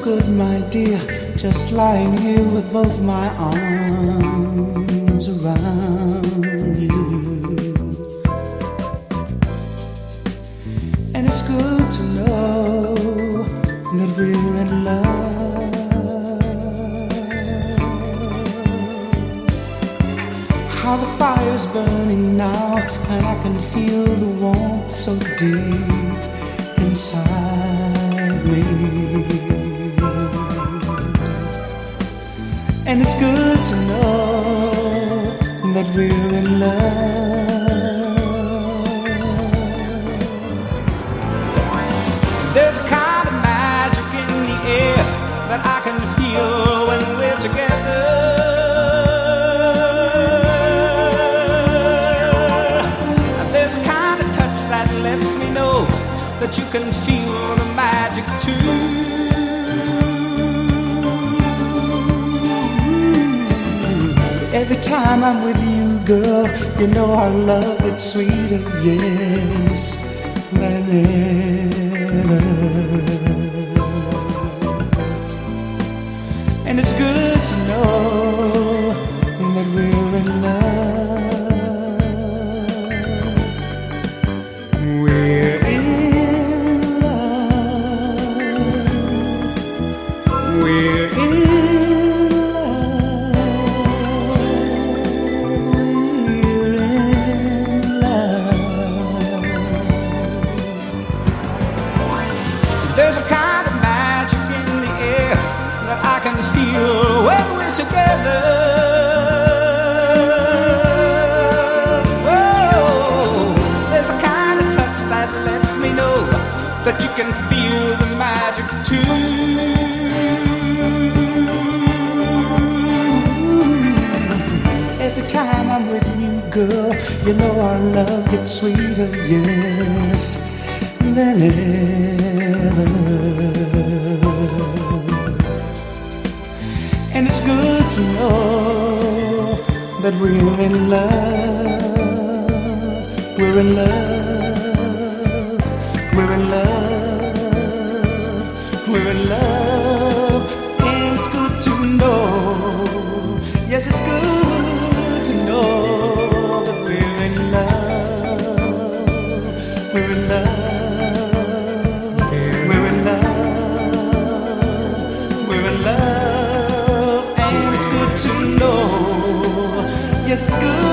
good, my dear, just lying here with both my arms around you. And it's good to know that we're in love. How the fire's burning now, and I can feel the warmth so deep inside me. And it's good to know that we're in love. There's a kind of magic in the air that I can feel when we're together. There's a kind of touch that lets me know that you can feel the magic too. Every time I'm with you, girl, you know our love gets sweeter, yes, than ever. And it's good to know that we're in love. We're in love. We're in There's a kind of magic in the air that I can feel when we're together. Oh, there's a kind of touch that lets me know that you can feel the magic too. Every time I'm with you, girl, you know our love gets sweeter, yes, than ever. And it's good to know that we're in love. We're in love. We're in love. We're in love. And it's good to know. Yes, it's good to know that we're in love. We're in love. Yes, it's good.